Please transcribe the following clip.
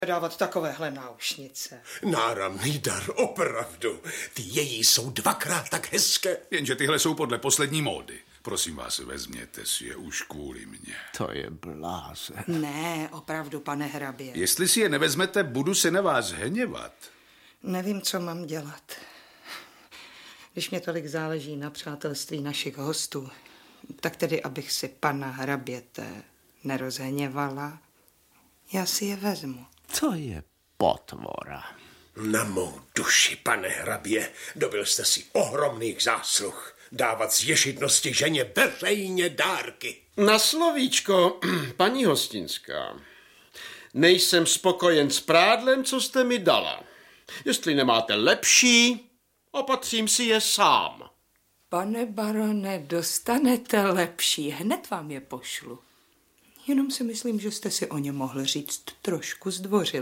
dávat takovéhle náušnice. Náramný dar, opravdu. Ty její jsou dvakrát tak hezké. Jenže tyhle jsou podle poslední módy. Prosím vás, vezměte si je už kvůli mně. To je blázen. Ne, opravdu, pane hrabě. Jestli si je nevezmete, budu se na vás hněvat. Nevím, co mám dělat. Když mě tolik záleží na přátelství našich hostů, tak tedy, abych si pana hraběte nerozhněvala, já si je vezmu. To je potvora. Na mou duši, pane hrabě, dobil jste si ohromných zásluh. Dávat z ješitnosti ženě veřejně dárky. Na slovíčko, paní Hostinská, nejsem spokojen s prádlem, co jste mi dala. Jestli nemáte lepší, opatřím si je sám. Pane barone, dostanete lepší, hned vám je pošlu. Jenom si myslím, že jste si o ně mohl říct trošku zdvořile.